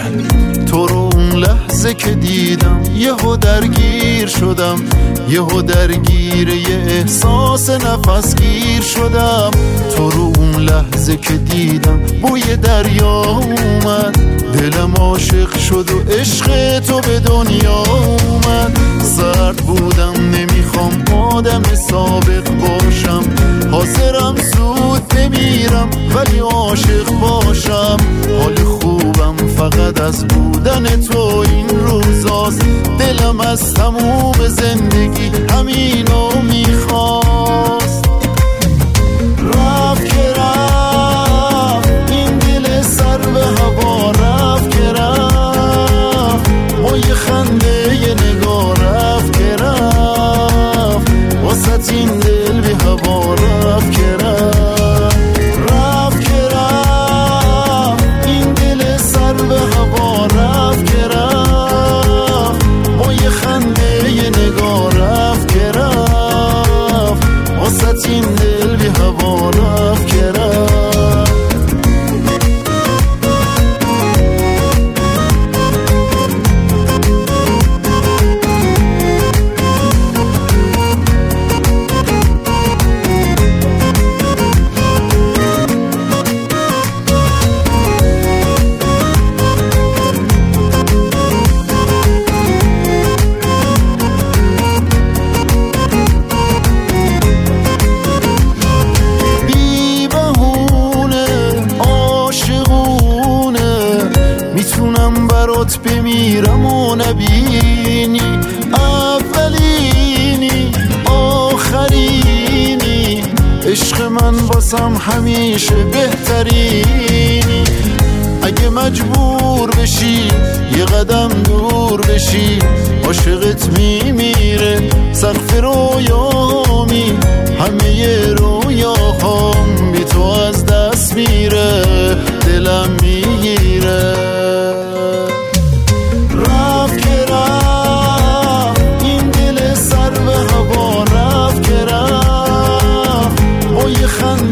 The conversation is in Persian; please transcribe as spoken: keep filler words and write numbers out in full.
تو رو اون لحظه که دیدم یهو درگیر شدم، یهو درگیر یه احساس نفسگیر شدم. تو رو اون لحظه که دیدم بوی دریا اومد، دلم عاشق شد و عشق تو به دنیا اومد. سرد بودم نمیخوام آدم سابق باشم، حاضرم زود بمیرم ولی عاشق باشم. حال خوبم فقط از بودن تو این روزاست، دلم از تموم زندگی همینو میخواست. رفت که رفت این دل سر به هوا، رفت که رفت با یه خنده یه نگاه، رفت که رفت واسه این دل به هوا، رفت که رفت. رفت که رفت این دل سر به هوا، رفت که رفت با یه خنده یه نگاه، رفت که رفت واسه این دل به هوا، رفت که رفت. میتونم برات بمیرم و نبینی، اولینی آخرینی، عشق من باسم همیشه بهترینی. اگه مجبور بشی یه قدم دور بشی، عاشقت میمیره سقف رویامی، همه رویاهام بی تو از دست میره، دلم میگیره. رفت که رفت این دل سر به هوا، رفت که رفت با یه خنده